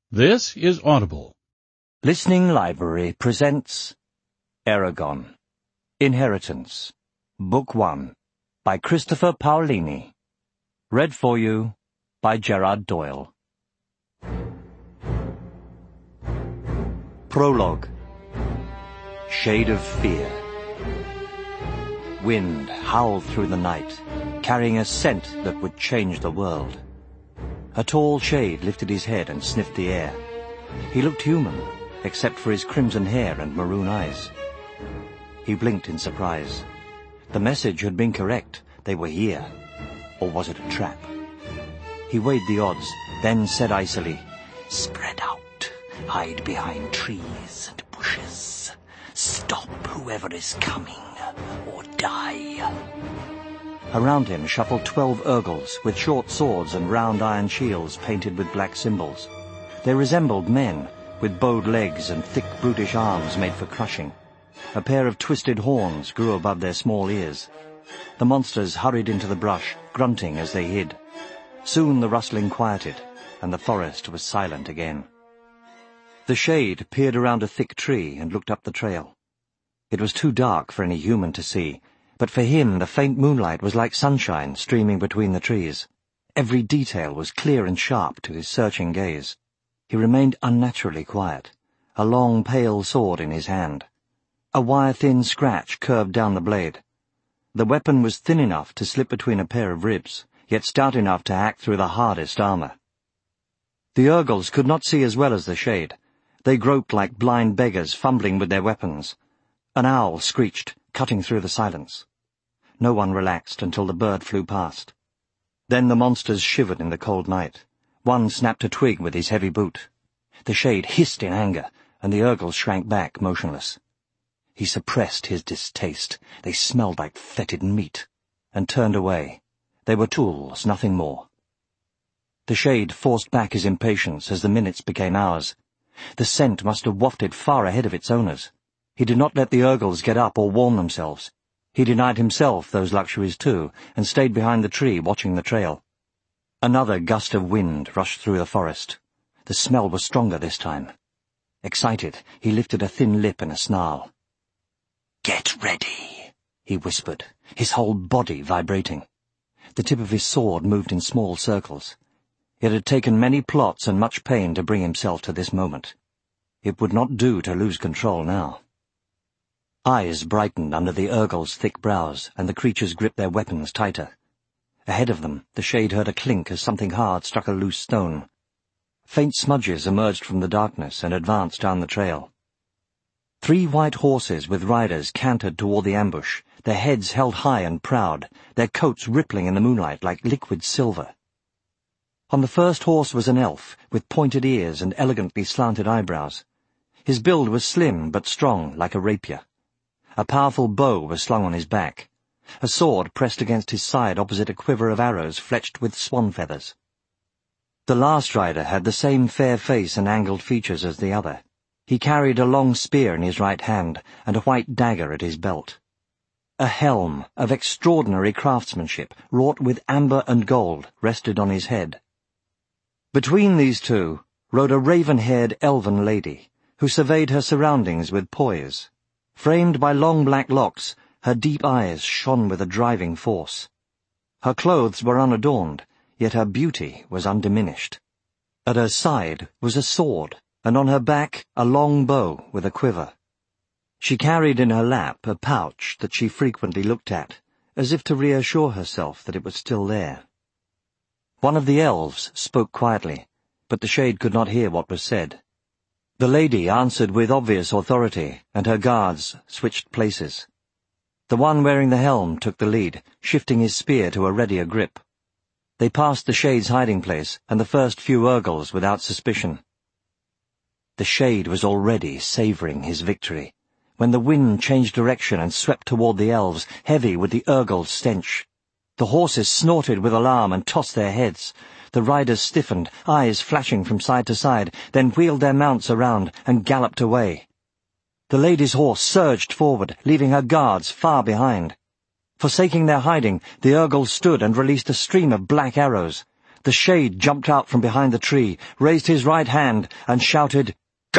This is Audible. Listening Library presents Eragon, Inheritance, Book 1, by Christopher Paolini. Read for you by Gerard Doyle. Prologue. Shade of Fear. Wind howled through the night, carrying a scent that would change the world. A tall shade lifted his head and sniffed the air. He looked human, except for his crimson hair and maroon eyes. He blinked in surprise. The message had been correct. They were here. Or was it a trap? He weighed the odds, then said icily, "Spread out. Hide behind trees and bushes. Stop whoever is coming, or die." Around him shuffled 12 Urgals with short swords and round iron shields painted with black symbols. They resembled men, with bowed legs and thick brutish arms made for crushing. A pair of twisted horns grew above their small ears. The monsters hurried into the brush, grunting as they hid. Soon the rustling quieted, and the forest was silent again. The shade peered around a thick tree and looked up the trail. It was too dark for any human to see, but for him the faint moonlight was like sunshine streaming between the trees. Every detail was clear and sharp to his searching gaze. He remained unnaturally quiet, a long pale sword in his hand. A wire-thin scratch curved down the blade. The weapon was thin enough to slip between a pair of ribs, yet stout enough to hack through the hardest armor. The Urgals could not see as well as the shade. They groped like blind beggars, fumbling with their weapons. An owl screeched, cutting through the silence. No one relaxed until the bird flew past. Then the monsters shivered in the cold night. One snapped a twig with his heavy boot. The shade hissed in anger, and the Urgals shrank back, motionless. He suppressed his distaste. They smelled like fetid meat, and turned away. They were tools, nothing more. The shade forced back his impatience as the minutes became hours. The scent must have wafted far ahead of its owners. He did not let the Urgals get up or warm themselves. He denied himself those luxuries too, and stayed behind the tree watching the trail. Another gust of wind rushed through the forest. The smell was stronger this time. Excited, he lifted a thin lip in a snarl. "Get ready," he whispered, his whole body vibrating. The tip of his sword moved in small circles. It had taken many plots and much pain to bring himself to this moment. It would not do to lose control now. Eyes brightened under the Urgals' thick brows, and the creatures gripped their weapons tighter. Ahead of them, the shade heard a clink as something hard struck a loose stone. Faint smudges emerged from the darkness and advanced down the trail. 3 white horses with riders cantered toward the ambush, their heads held high and proud, their coats rippling in the moonlight like liquid silver. On the first horse was an elf, with pointed ears and elegantly slanted eyebrows. His build was slim but strong, like a rapier. A powerful bow was slung on his back. A sword pressed against his side opposite a quiver of arrows fletched with swan feathers. The last rider had the same fair face and angled features as the other. He carried a long spear in his right hand and a white dagger at his belt. A helm of extraordinary craftsmanship, wrought with amber and gold, rested on his head. Between these two rode a raven-haired elven lady, who surveyed her surroundings with poise. Framed by long black locks, her deep eyes shone with a driving force. Her clothes were unadorned, yet her beauty was undiminished. At her side was a sword, and on her back a long bow with a quiver. She carried in her lap a pouch that she frequently looked at, as if to reassure herself that it was still there. One of the elves spoke quietly, but the shade could not hear what was said. The lady answered with obvious authority, and her guards switched places. The one wearing the helm took the lead, shifting his spear to a readier grip. They passed the shade's hiding place, and the first few Urgals without suspicion. The shade was already savouring his victory, when the wind changed direction and swept toward the elves, heavy with the Urgals' stench. The horses snorted with alarm and tossed their heads. The riders stiffened, eyes flashing from side to side, then wheeled their mounts around and galloped away. The lady's horse surged forward, leaving her guards far behind. Forsaking their hiding, the Urgals stood and released a stream of black arrows. The shade jumped out from behind the tree, raised his right hand, and shouted,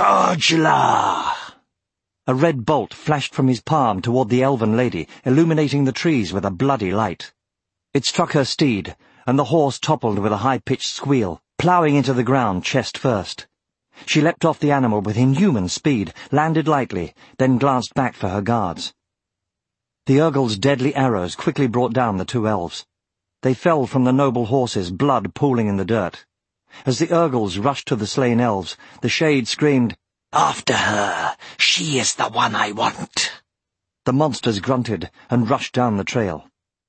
"Gojla!" A red bolt flashed from his palm toward the elven lady, illuminating the trees with a bloody light. It struck her steed, and the horse toppled with a high-pitched squeal, ploughing into the ground chest first. She leapt off the animal with inhuman speed, landed lightly, then glanced back for her guards. The Urgel's deadly arrows quickly brought down the two elves. They fell from the noble horses, blood pooling in the dirt. As the Urgels rushed to the slain elves, the shade screamed, "After her! She is the one I want!" The monsters grunted and rushed down the trail.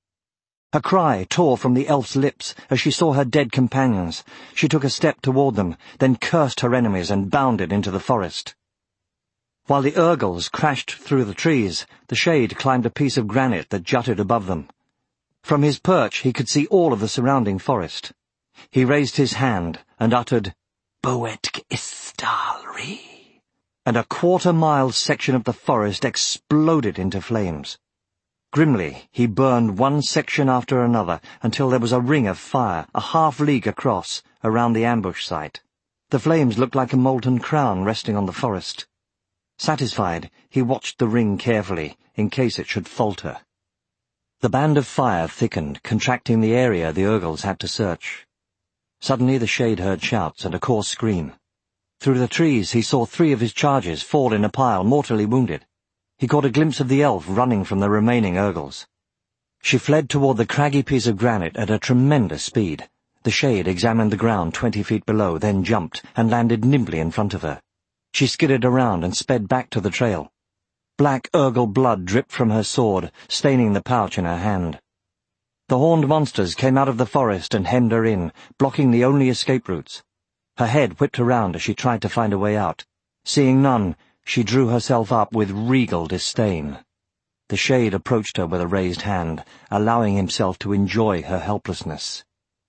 A cry tore from the elf's lips as she saw her dead companions. She took a step toward them, then cursed her enemies and bounded into the forest. While the Urgels crashed through the trees, the shade climbed a piece of granite that jutted above them. From his perch he could see all of the surrounding forest. He raised his hand and uttered, "Boetk Istalri," and a quarter-mile section of the forest exploded into flames. Grimly, he burned one section after another until there was a ring of fire, a half-league across, around the ambush site. The flames looked like a molten crown resting on the forest. Satisfied, he watched the ring carefully, in case it should falter. The band of fire thickened, contracting the area the Urgels had to search. Suddenly the shade heard shouts and a coarse scream. Through the trees he saw 3 of his charges fall in a pile, mortally wounded. He caught a glimpse of the elf running from the remaining Urgels. She fled toward the craggy piece of granite at a tremendous speed. The shade examined the ground 20 feet below, then jumped and landed nimbly in front of her. She skidded around and sped back to the trail. Black Urgel blood dripped from her sword, staining the pouch in her hand. The horned monsters came out of the forest and hemmed her in, blocking the only escape routes. Her head whipped around as she tried to find a way out. Seeing none, she drew herself up with regal disdain. The shade approached her with a raised hand, allowing himself to enjoy her helplessness.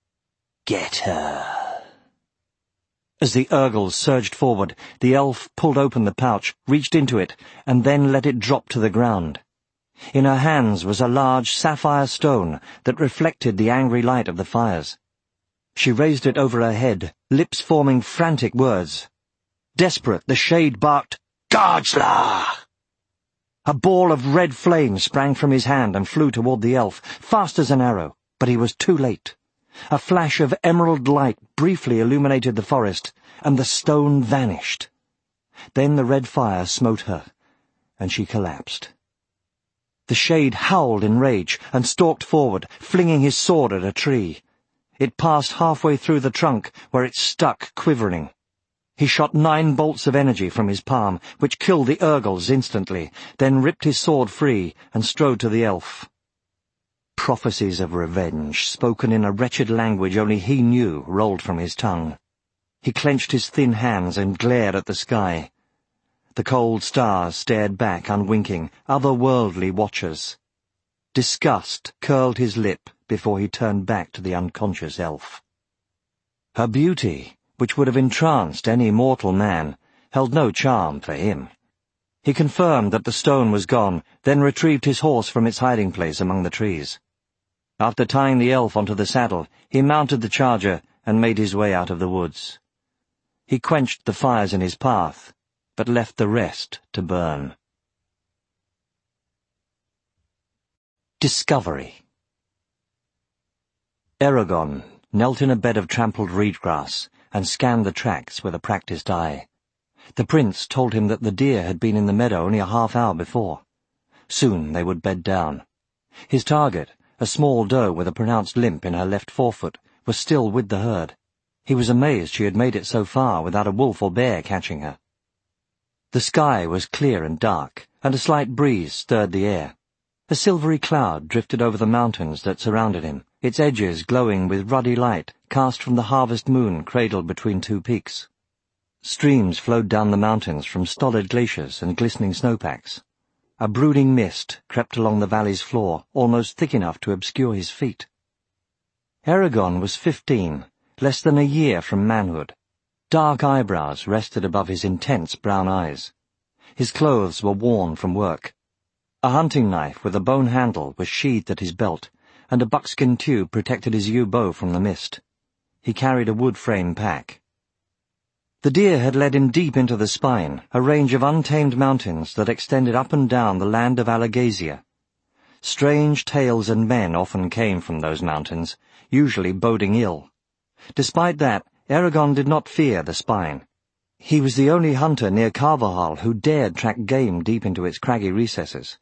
"Get her." As the Urgels surged forward, the elf pulled open the pouch, reached into it, and then let it drop to the ground. In her hands was a large sapphire stone that reflected the angry light of the fires. She raised it over her head, lips forming frantic words. Desperate, the shade barked, "Gojla!" A ball of red flame sprang from his hand and flew toward the elf, fast as an arrow, but he was too late. A flash of emerald light briefly illuminated the forest, and the stone vanished. Then the red fire smote her, and she collapsed. The shade howled in rage and stalked forward, flinging his sword at a tree. It passed halfway through the trunk, where it stuck quivering. He shot 9 bolts of energy from his palm, which killed the Urgels instantly, then ripped his sword free and strode to the elf. Prophecies of revenge, spoken in a wretched language only he knew, rolled from his tongue. He clenched his thin hands and glared at the sky. The cold stars stared back, unwinking, otherworldly watchers. Disgust curled his lip before he turned back to the unconscious elf. Her beauty, which would have entranced any mortal man, held no charm for him. He confirmed that the stone was gone, then retrieved his horse from its hiding place among the trees. After tying the elf onto the saddle, he mounted the charger and made his way out of the woods. He quenched the fires in his path, but left the rest to burn. Discovery. Eragon knelt in a bed of trampled reed grass and scanned the tracks with a practiced eye. The prince told him that the deer had been in the meadow only a half-hour before. Soon they would bed down. His target, a small doe with a pronounced limp in her left forefoot, was still with the herd. He was amazed she had made it so far without a wolf or bear catching her. The sky was clear and dark, and a slight breeze stirred the air. A silvery cloud drifted over the mountains that surrounded him, its edges glowing with ruddy light cast from the harvest moon cradled between 2 peaks. Streams flowed down the mountains from stolid glaciers and glistening snowpacks. A brooding mist crept along the valley's floor, almost thick enough to obscure his feet. Eragon was 15, less than a year from manhood. Dark eyebrows rested above his intense brown eyes. His clothes were worn from work. A hunting knife with a bone handle was sheathed at his belt, and a buckskin tube protected his yew bow from the mist. He carried a wood frame pack. The deer had led him deep into the spine, a range of untamed mountains that extended up and down the land of Alagasia. Strange tales and men often came from those mountains, usually boding ill. Despite that, Eragon did not fear the spine. He was the only hunter near Carvajal who dared track game deep into its craggy recesses.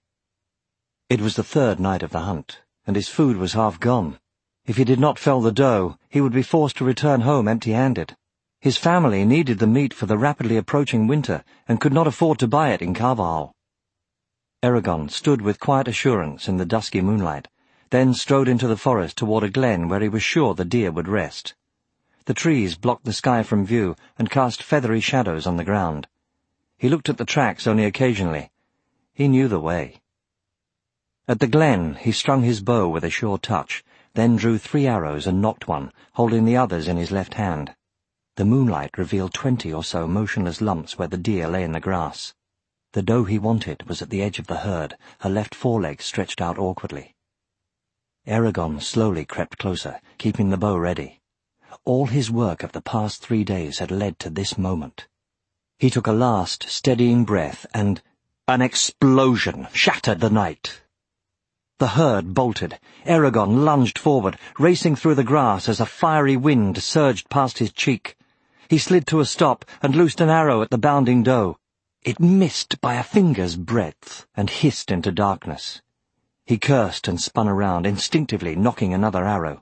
It was the third night of the hunt, and his food was half gone. If he did not fell the doe, he would be forced to return home empty-handed. His family needed the meat for the rapidly approaching winter and could not afford to buy it in Carvajal. Eragon stood with quiet assurance in the dusky moonlight, then strode into the forest toward a glen where he was sure the deer would rest. The trees blocked the sky from view and cast feathery shadows on the ground. He looked at the tracks only occasionally. He knew the way. At the glen, he strung his bow with a sure touch, then drew 3 arrows and nocked one, holding the others in his left hand. The moonlight revealed 20 or so motionless lumps where the deer lay in the grass. The doe he wanted was at the edge of the herd, her left foreleg stretched out awkwardly. Eragon slowly crept closer, keeping the bow ready. All his work of the past 3 days had led to this moment. He took a last, steadying breath, and an explosion shattered the night. The herd bolted. Eragon lunged forward, racing through the grass as a fiery wind surged past his cheek. He slid to a stop and loosed an arrow at the bounding doe. It missed by a finger's breadth and hissed into darkness. He cursed and spun around, instinctively nocking another arrow.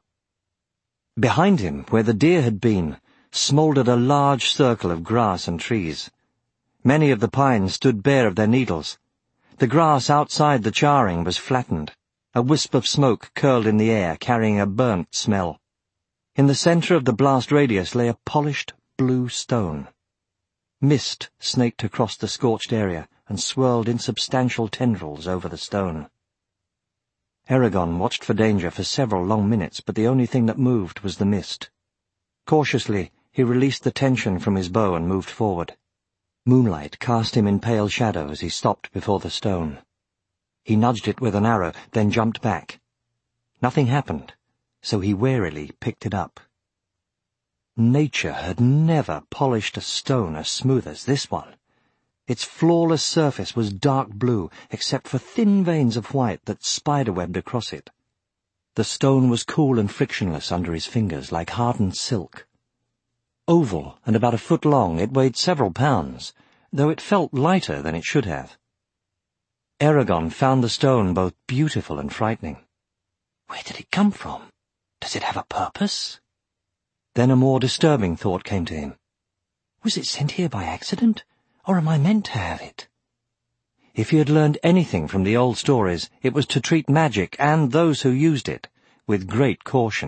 Behind him, where the deer had been, smouldered a large circle of grass and trees. Many of the pines stood bare of their needles. The grass outside the charring was flattened. A wisp of smoke curled in the air, carrying a burnt smell. In the center of the blast radius lay a polished blue stone. Mist snaked across the scorched area and swirled insubstantial tendrils over the stone. Eragon watched for danger for several long minutes, but the only thing that moved was the mist. Cautiously, he released the tension from his bow and moved forward. Moonlight cast him in pale shadow as he stopped before the stone. He nudged it with an arrow, then jumped back. Nothing happened, so he warily picked it up. Nature had never polished a stone as smooth as this one. Its flawless surface was dark blue, except for thin veins of white that spiderwebbed across it. The stone was cool and frictionless under his fingers, like hardened silk. Oval and about a foot long, it weighed several pounds, though it felt lighter than it should have. Eragon found the stone both beautiful and frightening. Where did it come from? Does it have a purpose? Then a more disturbing thought came to him. Was it sent here by accident? Or am I meant to have it? If he had learned anything from the old stories, it was to treat magic and those who used it with great caution.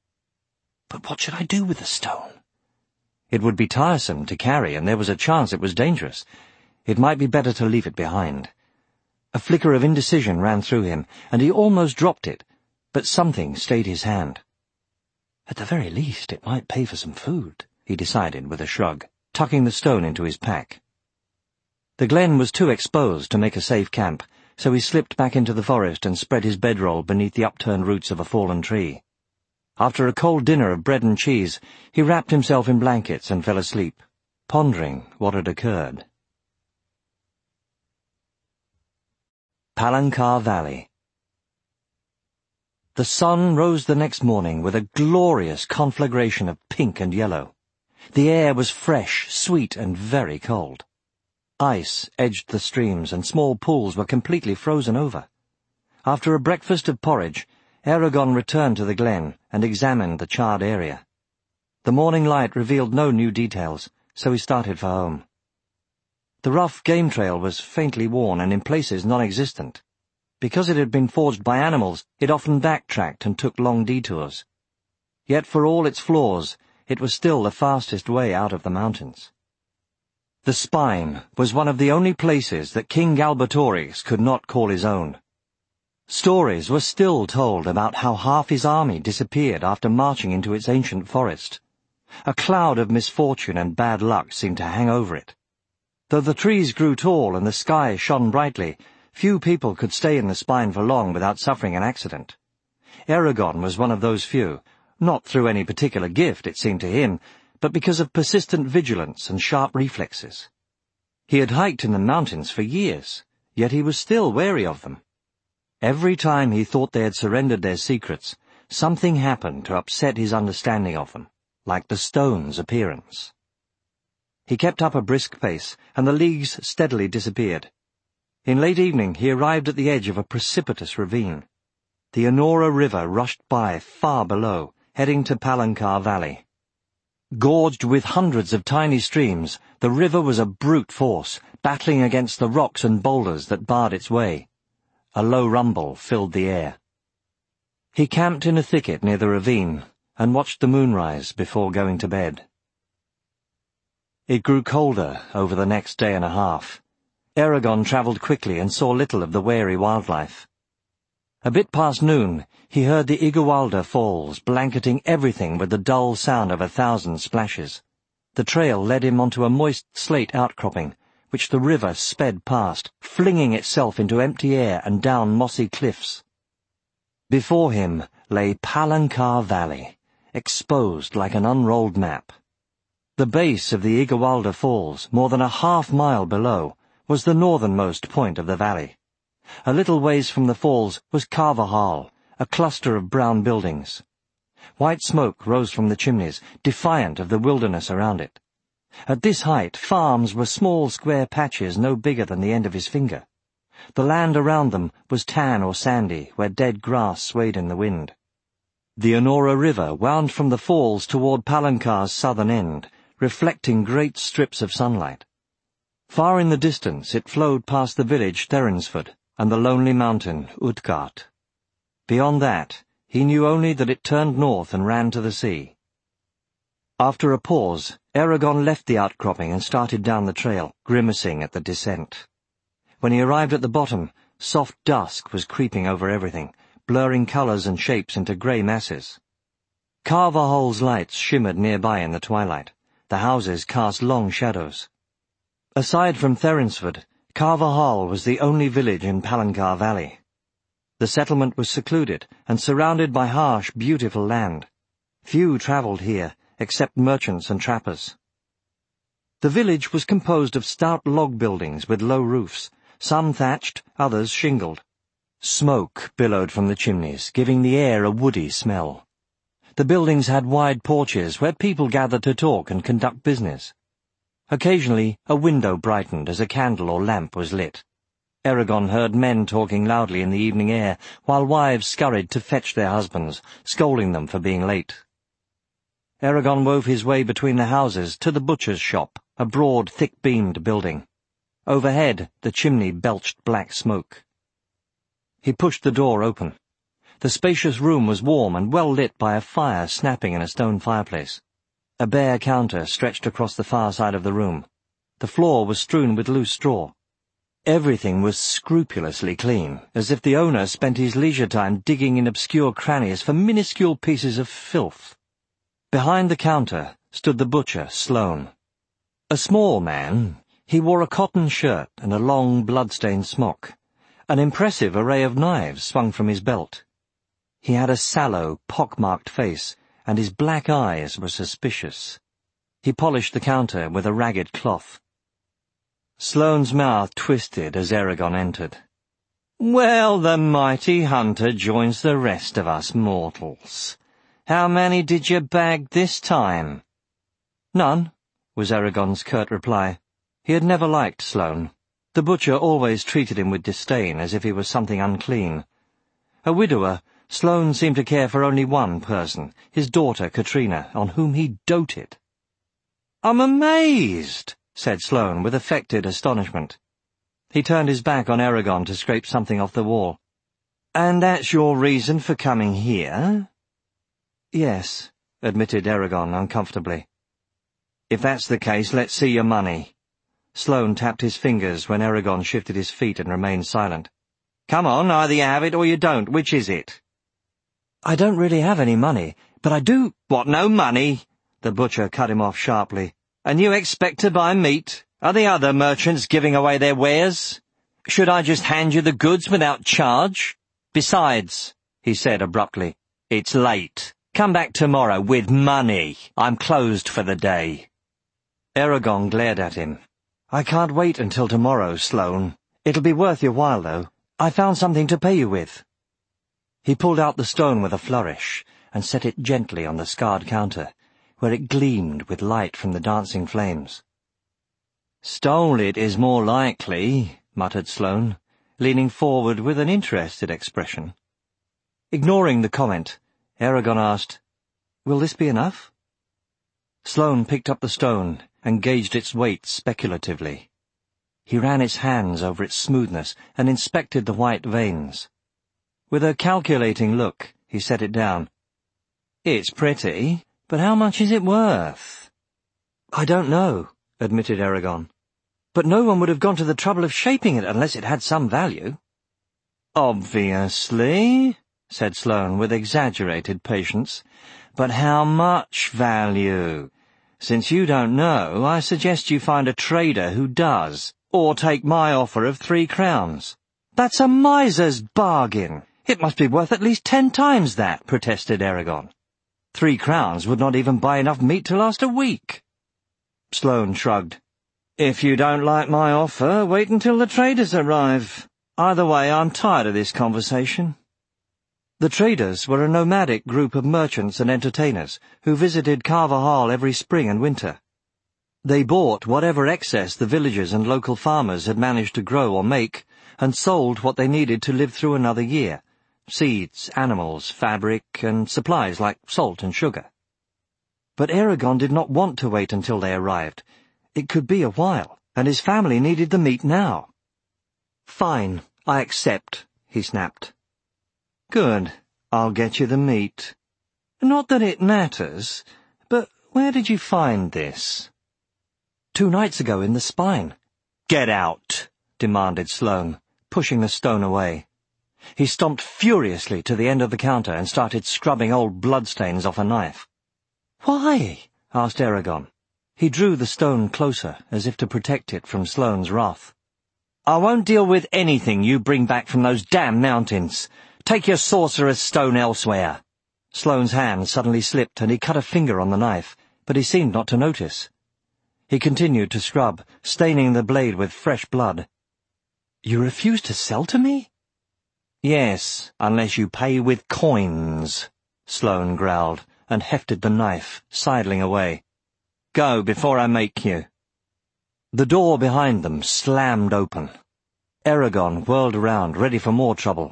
But what should I do with the stone? It would be tiresome to carry, and there was a chance it was dangerous. It might be better to leave it behind. A flicker of indecision ran through him, and he almost dropped it, but something stayed his hand. At the very least, it might pay for some food, he decided with a shrug, tucking the stone into his pack. The glen was too exposed to make a safe camp, so he slipped back into the forest and spread his bedroll beneath the upturned roots of a fallen tree. After a cold dinner of bread and cheese, he wrapped himself in blankets and fell asleep, pondering what had occurred. Palancar Valley. The sun rose the next morning with a glorious conflagration of pink and yellow. The air was fresh, sweet, and very cold. Ice edged the streams, and small pools were completely frozen over. After a breakfast of porridge, Eragon returned to the glen and examined the charred area. The morning light revealed no new details, so he started for home. The rough game trail was faintly worn and in places non-existent. Because it had been forged by animals, it often backtracked and took long detours. Yet for all its flaws, it was still the fastest way out of the mountains. The Spine was one of the only places that King Galbatorix could not call his own. Stories were still told about how half his army disappeared after marching into its ancient forest. A cloud of misfortune and bad luck seemed to hang over it. Though the trees grew tall and the sky shone brightly, few people could stay in the Spine for long without suffering an accident. Eragon was one of those few, Not through any particular gift, it seemed to him, but because of persistent vigilance and sharp reflexes. He had hiked in the mountains for years, yet he was still wary of them. Every time he thought they had surrendered their secrets, something happened to upset his understanding of them, like the stone's appearance. He kept up a brisk pace, and the leagues steadily disappeared. In late evening he arrived at the edge of a precipitous ravine. The Anora River rushed by far below, heading to Palancar Valley. Gorged with hundreds of tiny streams, the river was a brute force, battling against the rocks and boulders that barred its way. A low rumble filled the air. He camped in a thicket near the ravine and watched the moonrise before going to bed. It grew colder over the next day and a half. Eragon travelled quickly and saw little of the wary wildlife. A bit past noon, he heard the Igualda Falls blanketing everything with the dull sound of 1,000 splashes. The trail led him onto a moist slate outcropping, which the river sped past, flinging itself into empty air and down mossy cliffs. Before him lay Palancar Valley, exposed like an unrolled map. The base of the Igualda Falls, more than a half-mile below, was the northernmost point of the valley. A little ways from the falls was Carvajal, a cluster of brown buildings. White smoke rose from the chimneys, defiant of the wilderness around it. At this height, farms were small square patches no bigger than the end of his finger. The land around them was tan or sandy, where dead grass swayed in the wind. The Anora River wound from the falls toward Palancar's southern end, reflecting great strips of sunlight. Far in the distance it flowed past the village Therinsford and the lonely mountain Utgard. Beyond that, he knew only that it turned north and ran to the sea. After a pause, Eragon left the outcropping and started down the trail, grimacing at the descent. When he arrived at the bottom, soft dusk was creeping over everything, blurring colours and shapes into grey masses. Carvajal's lights shimmered nearby in the twilight. The houses cast long shadows. Aside from Therinsford, Carvajal was the only village in Palancar Valley. The settlement was secluded and surrounded by harsh, beautiful land. Few travelled here, except merchants and trappers. The village was composed of stout log buildings with low roofs, some thatched, others shingled. Smoke billowed from the chimneys, giving the air a woody smell. The buildings had wide porches where people gathered to talk and conduct business. Occasionally, a window brightened as a candle or lamp was lit. Eragon heard men talking loudly in the evening air, while wives scurried to fetch their husbands, scolding them for being late. Eragon wove his way between the houses to the butcher's shop, a broad, thick-beamed building. Overhead, the chimney belched black smoke. He pushed the door open. The spacious room was warm and well lit by a fire snapping in a stone fireplace. A bare counter stretched across the far side of the room. The floor was strewn with loose straw. Everything was scrupulously clean, as if the owner spent his leisure time digging in obscure crannies for minuscule pieces of filth. Behind the counter stood the butcher, Sloane. A small man, he wore a cotton shirt and a long, blood-stained smock. An impressive array of knives swung from his belt. He had a sallow, pock-marked face, and his black eyes were suspicious. He polished the counter with a ragged cloth. Sloane's mouth twisted as Eragon entered. "Well, the mighty hunter joins the rest of us mortals. How many did you bag this time?" "None," was Eragon's curt reply. He had never liked Sloane. The butcher always treated him with disdain, as if he was something unclean. A widower, Sloane seemed to care for only one person, his daughter Katrina, on whom he doted. "I'm amazed," said Sloane with affected astonishment. He turned his back on Eragon to scrape something off the wall. "And that's your reason for coming here?" "Yes," admitted Eragon uncomfortably. "If that's the case, let's see your money." Sloane tapped his fingers when Eragon shifted his feet and remained silent. "Come on, either you have it or you don't. Which is it?" "I don't really have any money, but I do—" "What, no money?" The butcher cut him off sharply. "And you expect to buy meat? Are the other merchants giving away their wares? Should I just hand you the goods without charge? Besides," he said abruptly, "it's late. Come back tomorrow with money. I'm closed for the day. Eragon glared at him. I can't wait until tomorrow, Sloane. It'll be worth your while, though. I found something to pay you with. He pulled out the stone with a flourish and set it gently on the scarred counter, where it gleamed with light from the dancing flames. Stole it is more likely, muttered Sloane, leaning forward with an interested expression. Ignoring the comment, Eragon asked, Will this be enough? Sloane picked up the stone and gauged its weight speculatively. He ran his hands over its smoothness and inspected the white veins. With a calculating look, he set it down. It's pretty, but how much is it worth? I don't know, admitted Eragon. But no one would have gone to the trouble of shaping it unless it had some value. Obviously, said Sloane with exaggerated patience. But how much value? Since you don't know, I suggest you find a trader who does, or take my offer of 3 crowns. That's a miser's bargain. It must be worth at least 10 times that, protested Eragon. 3 crowns would not even buy enough meat to last a week. Sloane shrugged. If you don't like my offer, wait until the traders arrive. Either way, I'm tired of this conversation. The traders were a nomadic group of merchants and entertainers who visited Carvajal every spring and winter. They bought whatever excess the villagers and local farmers had managed to grow or make, and sold what they needed to live through another year: seeds, animals, fabric, and supplies like salt and sugar. But Eragon did not want to wait until they arrived. It could be a while, and his family needed the meat now. Fine, I accept, he snapped. Good, I'll get you the meat. Not that it matters, but where did you find this? 2 nights ago in the spine. Get out, demanded Sloane, pushing the stone away. He stomped furiously to the end of the counter and started scrubbing old bloodstains off a knife. Why? Asked Eragon. He drew the stone closer, as if to protect it from Sloane's wrath. I won't deal with anything you bring back from those damn mountains. Take your sorcerer's stone elsewhere. Sloane's hand suddenly slipped and he cut a finger on the knife, but he seemed not to notice. He continued to scrub, staining the blade with fresh blood. You refuse to sell to me? Yes, unless you pay with coins, Sloane growled, and hefted the knife, sidling away. Go before I make you. The door behind them slammed open. Eragon whirled around, ready for more trouble.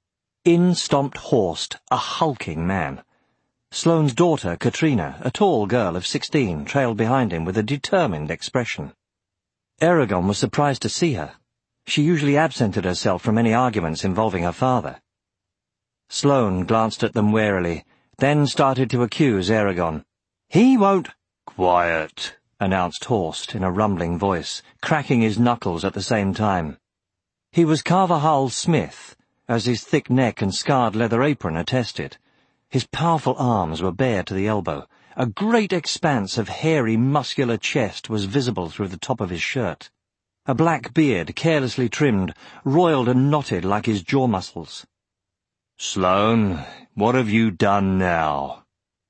In stomped Horst, a hulking man. Sloane's daughter, Katrina, a tall girl of 16, trailed behind him with a determined expression. Eragon was surprised to see her. She usually absented herself from any arguments involving her father. Sloane glanced at them warily, then started to accuse Eragon. He won't— Quiet, announced Horst in a rumbling voice, cracking his knuckles at the same time. He was Carvajal Smith, as his thick neck and scarred leather apron attested. His powerful arms were bare to the elbow. A great expanse of hairy, muscular chest was visible through the top of his shirt. A black beard, carelessly trimmed, roiled and knotted like his jaw muscles. Sloane, what have you done now?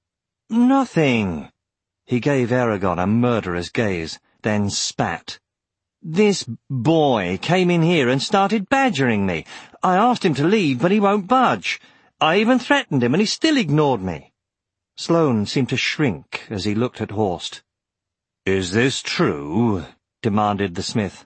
Nothing. He gave Eragon a murderous gaze, then spat. This boy came in here and started badgering me. I asked him to leave, but he won't budge. I even threatened him, and he still ignored me. Sloane seemed to shrink as he looked at Horst. Is this true? Demanded the smith.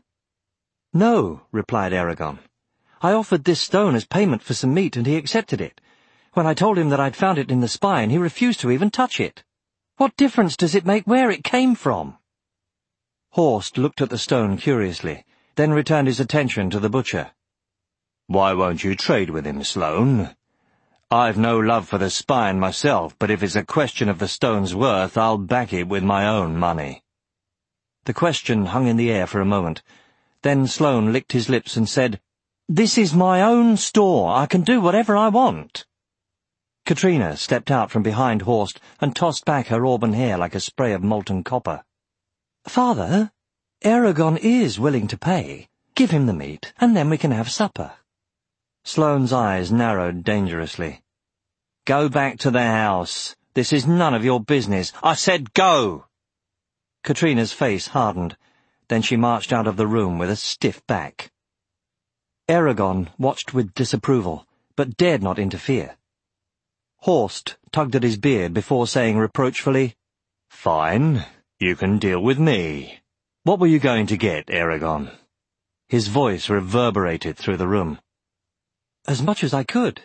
No, replied Eragon. I offered this stone as payment for some meat, and he accepted it. When I told him that I'd found it in the spine, he refused to even touch it. What difference does it make where it came from? Horst looked at the stone curiously, then returned his attention to the butcher. Why won't you trade with him, Sloane? I've no love for the spine myself, but if it's a question of the stone's worth, I'll back it with my own money. The question hung in the air for a moment. Then Sloane licked his lips and said, This is my own store. I can do whatever I want. Katrina stepped out from behind Horst and tossed back her auburn hair like a spray of molten copper. Father, Eragon is willing to pay. Give him the meat, and then we can have supper. Sloane's eyes narrowed dangerously. Go back to the house. This is none of your business. I said go! Katrina's face hardened. Then she marched out of the room with a stiff back. Eragon watched with disapproval, but dared not interfere. Horst tugged at his beard before saying reproachfully, "Fine, you can deal with me. What were you going to get, Eragon?" His voice reverberated through the room. "As much as I could."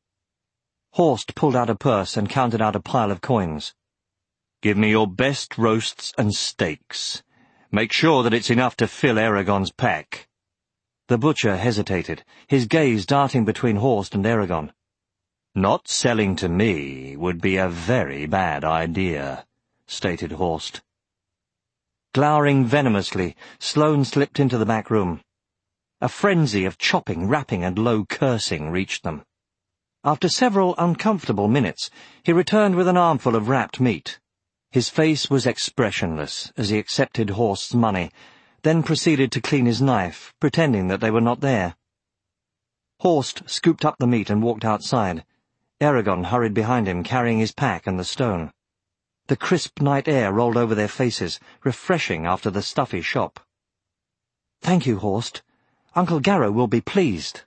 Horst pulled out a purse and counted out a pile of coins. "Give me your best roasts and steaks. Make sure that it's enough to fill Eragon's pack." The butcher hesitated, his gaze darting between Horst and Eragon. "Not selling to me would be a very bad idea," stated Horst. Glowering venomously, Sloane slipped into the back room. A frenzy of chopping, rapping, and low cursing reached them. After several uncomfortable minutes, he returned with an armful of wrapped meat. His face was expressionless as he accepted Horst's money, then proceeded to clean his knife, pretending that they were not there. Horst scooped up the meat and walked outside. Eragon hurried behind him, carrying his pack and the stone. The crisp night air rolled over their faces, refreshing after the stuffy shop. "Thank you, Horst. Uncle Garrow will be pleased."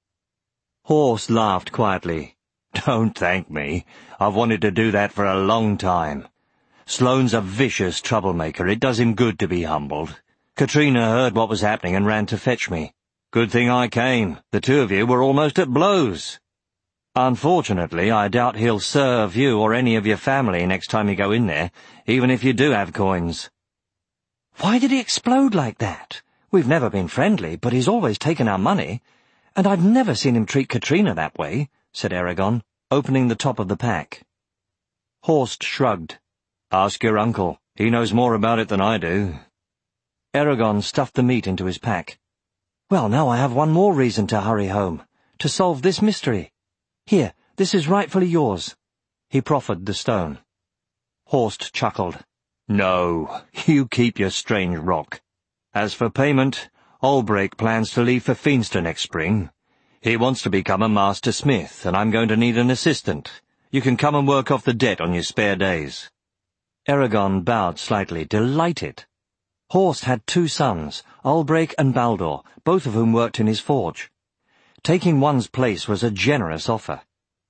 Horst laughed quietly. "Don't thank me. I've wanted to do that for a long time. Sloane's a vicious troublemaker. It does him good to be humbled. Katrina heard what was happening and ran to fetch me. Good thing I came. The two of you were almost at blows. Unfortunately, I doubt he'll serve you or any of your family next time you go in there, even if you do have coins." "Why did he explode like that? We've never been friendly, but he's always taken our money, and I've never seen him treat Katrina that way," said Eragon, opening the top of the pack. Horst shrugged. "Ask your uncle. He knows more about it than I do." Eragon stuffed the meat into his pack. "Well, now I have one more reason to hurry home, to solve this mystery. Here, this is rightfully yours." He proffered the stone. Horst chuckled. "No, you keep your strange rock. As for payment, Albrecht plans to leave for Feinster next spring. He wants to become a master smith, and I'm going to need an assistant. You can come and work off the debt on your spare days." Eragon bowed slightly, delighted. Horst had 2 sons, Albrecht and Baldur, both of whom worked in his forge. Taking one's place was a generous offer.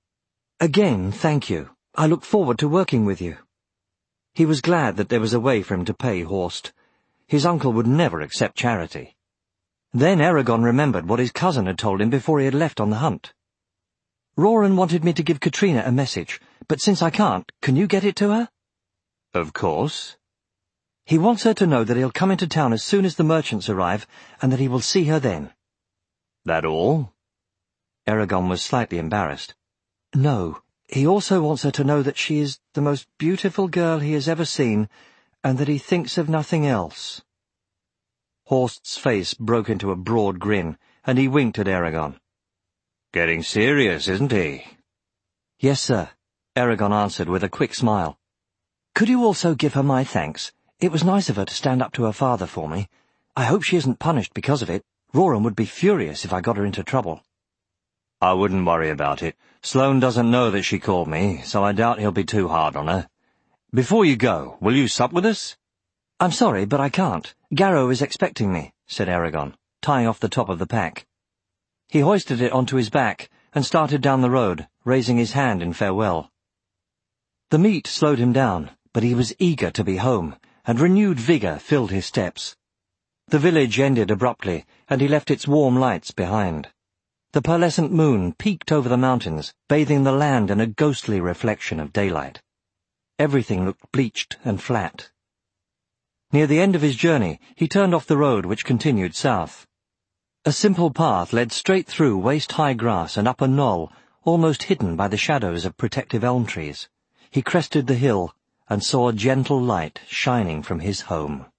"Again, thank you. I look forward to working with you." He was glad that there was a way for him to pay Horst. His uncle would never accept charity. Then Eragon remembered what his cousin had told him before he had left on the hunt. "Roran wanted me to give Katrina a message, but since I can't, can you get it to her?" "Of course." "He wants her to know that he'll come into town as soon as the merchants arrive, and that he will see her then." "That all?" Eragon was slightly embarrassed. "No, he also wants her to know that she is the most beautiful girl he has ever seen, and that he thinks of nothing else." Horst's face broke into a broad grin, and he winked at Eragon. "Getting serious, isn't he?" "Yes, sir," Eragon answered with a quick smile. "Could you also give her my thanks? It was nice of her to stand up to her father for me. I hope she isn't punished because of it. Roran would be furious if I got her into trouble." "I wouldn't worry about it. Sloane doesn't know that she called me, so I doubt he'll be too hard on her. Before you go, will you sup with us?" "I'm sorry, but I can't. Garrow is expecting me," said Eragon, tying off the top of the pack. He hoisted it onto his back and started down the road, raising his hand in farewell. The meat slowed him down, but he was eager to be home, and renewed vigour filled his steps. The village ended abruptly, and he left its warm lights behind. The pearlescent moon peeked over the mountains, bathing the land in a ghostly reflection of daylight. Everything looked bleached and flat. Near the end of his journey, he turned off the road which continued south. A simple path led straight through waist-high grass and up a knoll, almost hidden by the shadows of protective elm trees. He crested the hill and saw a gentle light shining from his home.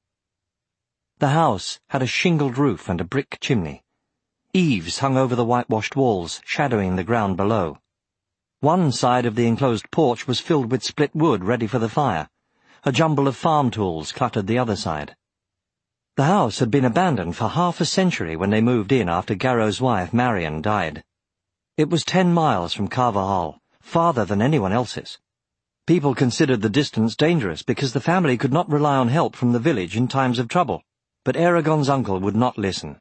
The house had a shingled roof and a brick chimney. Eaves hung over the whitewashed walls, shadowing the ground below. One side of the enclosed porch was filled with split wood ready for the fire. A jumble of farm tools cluttered the other side. The house had been abandoned for half a century when they moved in after Garrow's wife, Marion, died. It was 10 miles from Carvajal, farther than anyone else's. People considered the distance dangerous because the family could not rely on help from the village in times of trouble, but Eragon's uncle would not listen.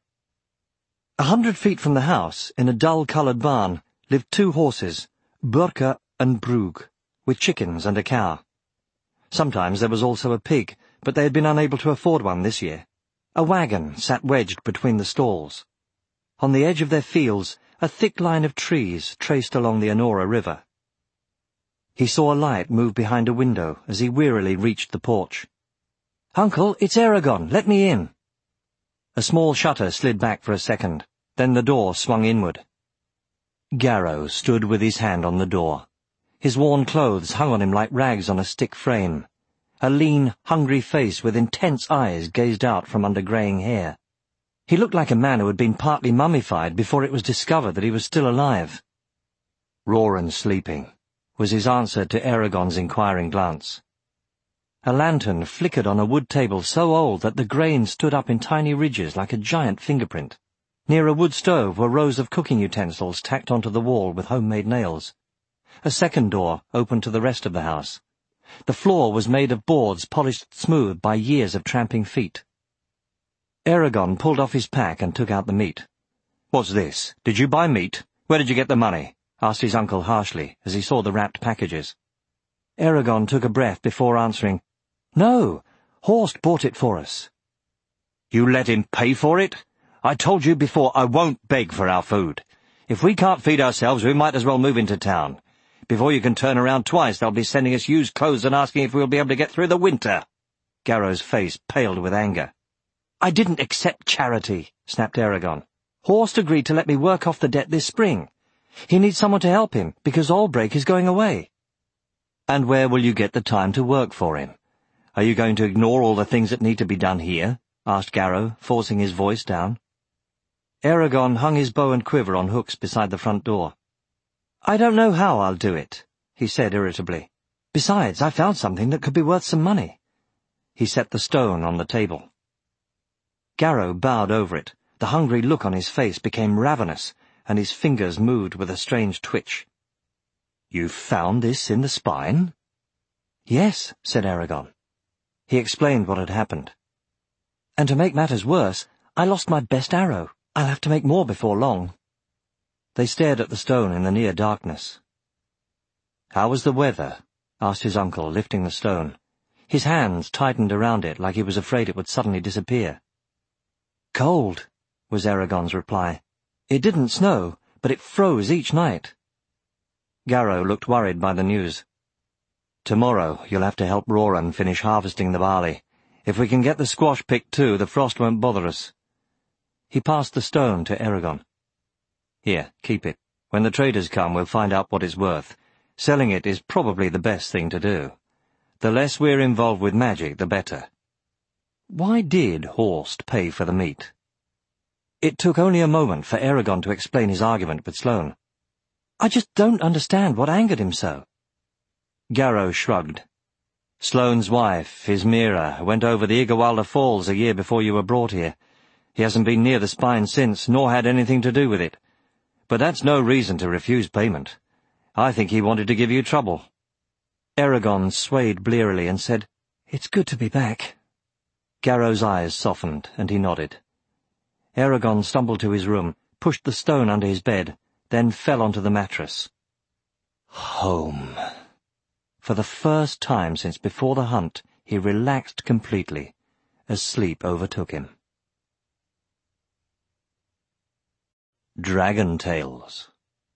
100 feet from the house, in a dull-coloured barn, lived 2 horses, Burka and Brug, with chickens and a cow. Sometimes there was also a pig, but they had been unable to afford one this year. A wagon sat wedged between the stalls. On the edge of their fields, a thick line of trees traced along the Anora River. He saw a light move behind a window as he wearily reached the porch. "Uncle, it's Eragon. Let me in." A small shutter slid back for a second, then the door swung inward. Garrow stood with his hand on the door. His worn clothes hung on him like rags on a stick frame. A lean, hungry face with intense eyes gazed out from under greying hair. He looked like a man who had been partly mummified before it was discovered that he was still alive. "Roran's sleeping," was his answer to Eragon's inquiring glance. A lantern flickered on a wood table so old that the grain stood up in tiny ridges like a giant fingerprint. Near a wood stove were rows of cooking utensils tacked onto the wall with homemade nails. A second door opened to the rest of the house. The floor was made of boards polished smooth by years of tramping feet. Eragon pulled off his pack and took out the meat. "What's this? Did you buy meat? Where did you get the money?" asked his uncle harshly as he saw the wrapped packages. Eragon took a breath before answering, "No, Horst bought it for us." "You let him pay for it? I told you before I won't beg for our food. If we can't feed ourselves, we might as well move into town. Before you can turn around twice, they'll be sending us used clothes and asking if we'll be able to get through the winter." Garrow's face paled with anger. "I didn't accept charity," snapped Eragon. "Horst agreed to let me work off the debt this spring. He needs someone to help him, because Allbreak is going away." "And where will you get the time to work for him? Are you going to ignore all the things that need to be done here?" asked Garrow, forcing his voice down. Eragon hung his bow and quiver on hooks beside the front door. "I don't know how I'll do it," he said irritably. "Besides, I found something that could be worth some money." He set the stone on the table. Garrow bowed over it. The hungry look on his face became ravenous, and his fingers moved with a strange twitch. "You found this in the spine?" "Yes," said Eragon. He explained what had happened. "And to make matters worse, I lost my best arrow. I'll have to make more before long." They stared at the stone in the near darkness. "How was the weather?" asked his uncle, lifting the stone. His hands tightened around it like he was afraid it would suddenly disappear. "Cold," was Eragon's reply. "It didn't snow, but it froze each night." Garrow looked worried by the news. "Tomorrow you'll have to help Roran finish harvesting the barley. If we can get the squash picked too, the frost won't bother us." He passed the stone to Eragon. "Here, keep it. When the traders come, we'll find out what it's worth. Selling it is probably the best thing to do. The less we're involved with magic, the better." Why did Horst pay for the meat? It took only a moment for Eragon to explain his argument with Sloane. "I just don't understand what angered him so." Garrow shrugged. "Sloane's wife, Ismira, went over the Igawalda Falls a year before you were brought here. He hasn't been near the spine since, nor had anything to do with it. But that's no reason to refuse payment. I think he wanted to give you trouble." Eragon swayed blearily and said, "It's good to be back." Garrow's eyes softened, and he nodded. Eragon stumbled to his room, pushed the stone under his bed, then fell onto the mattress. Home. For the first time since before the hunt, he relaxed completely, as sleep overtook him. Dragon Tales.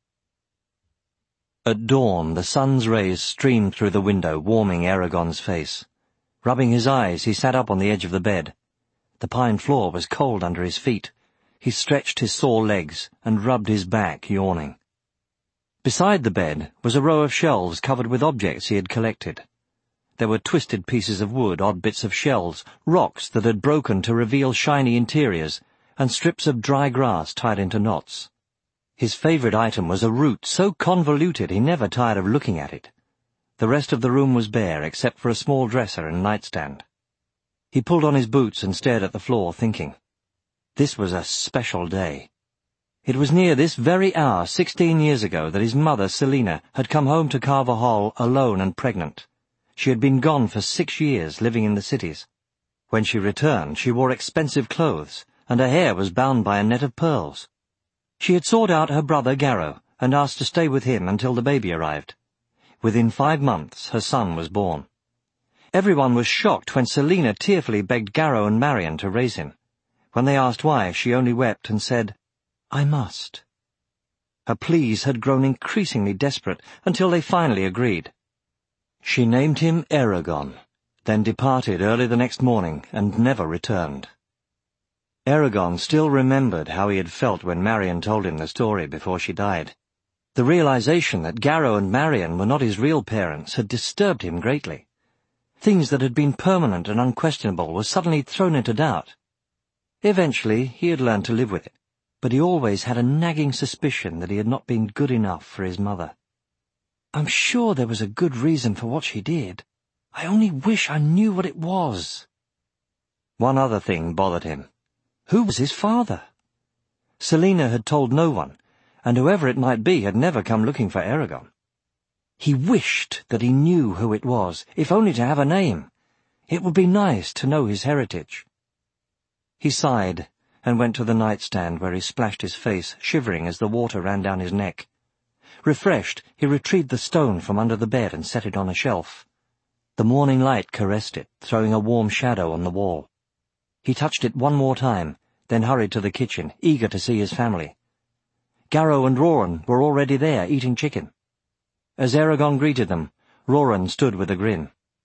At dawn, the sun's rays streamed through the window, warming Eragon's face. Rubbing his eyes, he sat up on the edge of the bed. The pine floor was cold under his feet. He stretched his sore legs and rubbed his back, yawning. Beside the bed was a row of shelves covered with objects he had collected. There were twisted pieces of wood, odd bits of shells, rocks that had broken to reveal shiny interiors, and strips of dry grass tied into knots. His favorite item was a root so convoluted he never tired of looking at it. The rest of the room was bare, except for a small dresser and nightstand. He pulled on his boots and stared at the floor, thinking. This was a special day. It was near this very hour 16 years ago that his mother, Selina, had come home to Carver Hall alone and pregnant. She had been gone for 6 years, living in the cities. When she returned, she wore expensive clothes, and her hair was bound by a net of pearls. She had sought out her brother Garrow, and asked to stay with him until the baby arrived. Within 5 months, her son was born. Everyone was shocked when Selina tearfully begged Garrow and Marian to raise him. When they asked why, she only wept and said, "I must." Her pleas had grown increasingly desperate until they finally agreed. She named him Eragon, then departed early the next morning and never returned. Eragon still remembered how he had felt when Marian told him the story before she died. The realization that Garrow and Marian were not his real parents had disturbed him greatly. Things that had been permanent and unquestionable were suddenly thrown into doubt. Eventually, he had learned to live with it, but he always had a nagging suspicion that he had not been good enough for his mother. "I'm sure there was a good reason for what she did. I only wish I knew what it was." One other thing bothered him. Who was his father? Selina had told no one, and whoever it might be had never come looking for Eragon. He wished that he knew who it was, if only to have a name. It would be nice to know his heritage. He sighed and went to the nightstand where he splashed his face, shivering as the water ran down his neck. Refreshed, he retrieved the stone from under the bed and set it on a shelf. The morning light caressed it, throwing a warm shadow on the wall. He touched it one more time, then hurried to the kitchen, eager to see his family. Garrow and Roran were already there, eating chicken. As Eragon greeted them, Roran stood with a grin.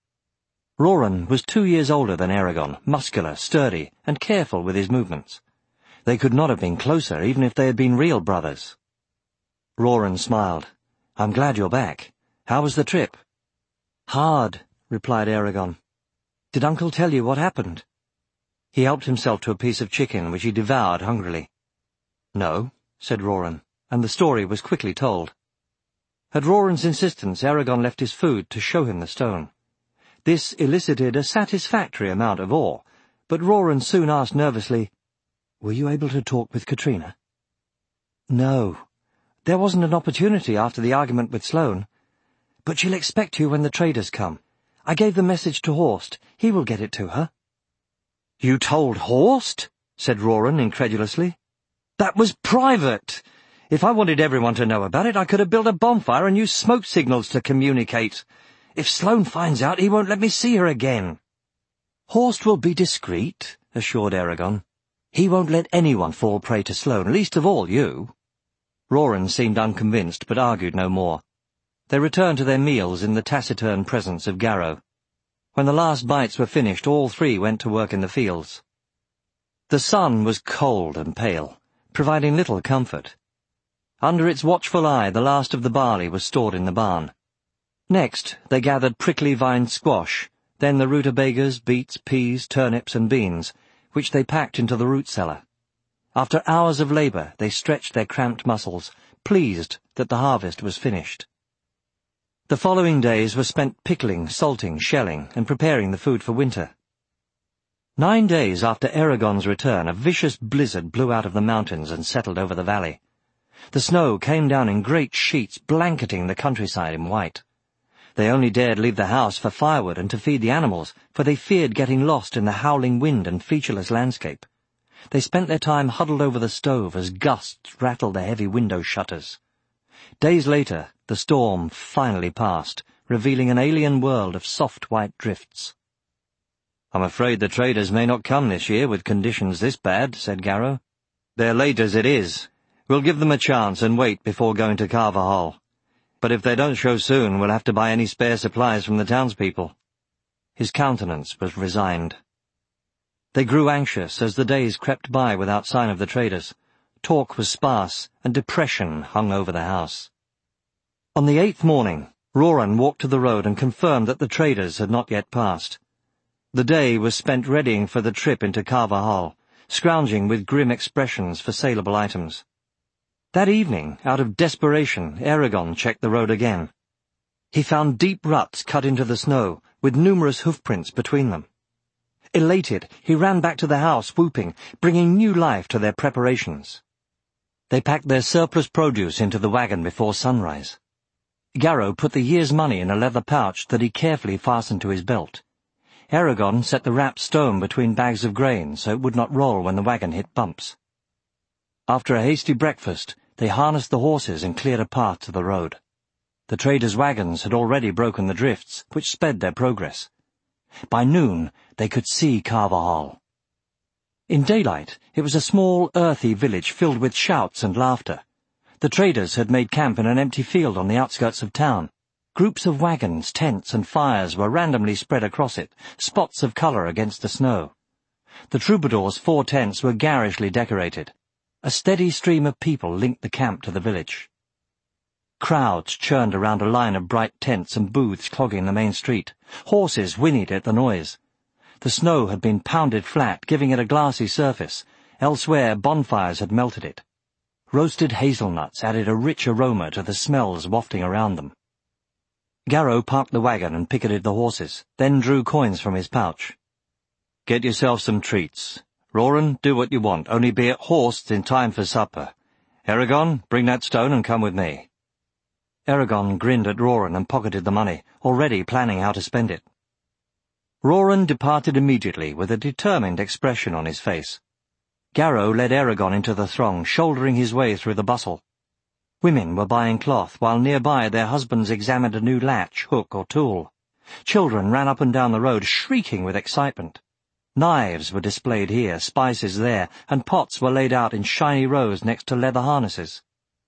Roran was 2 years older than Eragon, muscular, sturdy, and careful with his movements. They could not have been closer, even if they had been real brothers. Roran smiled. "I'm glad you're back. How was the trip?" "Hard," replied Eragon. "Did Uncle tell you what happened?" He helped himself to a piece of chicken, which he devoured hungrily. "No," said Roran, and the story was quickly told. At Roran's insistence, Eragon left his food to show him the stone. This elicited a satisfactory amount of awe, but Roran soon asked nervously, "Were you able to talk with Katrina?" "No. There wasn't an opportunity after the argument with Sloane. But she'll expect you when the traders come. I gave the message to Horst. He will get it to her." "You told Horst?" said Roran incredulously. "That was private. If I wanted everyone to know about it, I could have built a bonfire and used smoke signals to communicate. If Sloane finds out, he won't let me see her again." "Horst will be discreet," assured Eragon. "He won't let anyone fall prey to Sloane, least of all you." Roran seemed unconvinced, but argued no more. They returned to their meals in the taciturn presence of Garrow. When the last bites were finished, all three went to work in the fields. The sun was cold and pale, providing little comfort. Under its watchful eye, the last of the barley was stored in the barn. Next, they gathered prickly-vined squash, then the rutabagas, beets, peas, turnips, and beans, which they packed into the root cellar. After hours of labour, they stretched their cramped muscles, pleased that the harvest was finished. The following days were spent pickling, salting, shelling, and preparing the food for winter. 9 days after Eragon's return, a vicious blizzard blew out of the mountains and settled over the valley. The snow came down in great sheets, blanketing the countryside in white. They only dared leave the house for firewood and to feed the animals, for they feared getting lost in the howling wind and featureless landscape. They spent their time huddled over the stove as gusts rattled the heavy window shutters. Days later, the storm finally passed, revealing an alien world of soft white drifts. "I'm afraid the traders may not come this year with conditions this bad," said Garrow. "They're late as it is. We'll give them a chance and wait before going to Carver Hall. But if they don't show soon, we'll have to buy any spare supplies from the townspeople." His countenance was resigned. They grew anxious as the days crept by without sign of the traders. Talk was sparse, and depression hung over the house. On the 8th morning, Roran walked to the road and confirmed that the traders had not yet passed. The day was spent readying for the trip into Carver Hall, scrounging with grim expressions for saleable items. That evening, out of desperation, Eragon checked the road again. He found deep ruts cut into the snow, with numerous hoofprints between them. Elated, he ran back to the house, whooping, bringing new life to their preparations. They packed their surplus produce into the wagon before sunrise. Garrow put the year's money in a leather pouch that he carefully fastened to his belt. Eragon set the wrapped stone between bags of grain so it would not roll when the wagon hit bumps. After a hasty breakfast, they harnessed the horses and cleared a path to the road. The traders' wagons had already broken the drifts, which sped their progress. By noon, they could see Carvajal. In daylight, it was a small, earthy village filled with shouts and laughter. The traders had made camp in an empty field on the outskirts of town. Groups of wagons, tents, and fires were randomly spread across it, spots of colour against the snow. The troubadour's 4 tents were garishly decorated. A steady stream of people linked the camp to the village. Crowds churned around a line of bright tents and booths clogging the main street. Horses whinnied at the noise. The snow had been pounded flat, giving it a glassy surface. Elsewhere, bonfires had melted it. Roasted hazelnuts added a rich aroma to the smells wafting around them. Garrow parked the wagon and picketed the horses, then drew coins from his pouch. "Get yourself some treats. Roran, do what you want, only be at Horst's in time for supper. Eragon, bring that stone and come with me." Eragon grinned at Roran and pocketed the money, already planning how to spend it. Roran departed immediately with a determined expression on his face. Garrow led Eragon into the throng, shouldering his way through the bustle. Women were buying cloth, while nearby their husbands examined a new latch, hook, or tool. Children ran up and down the road, shrieking with excitement. Knives were displayed here, spices there, and pots were laid out in shiny rows next to leather harnesses.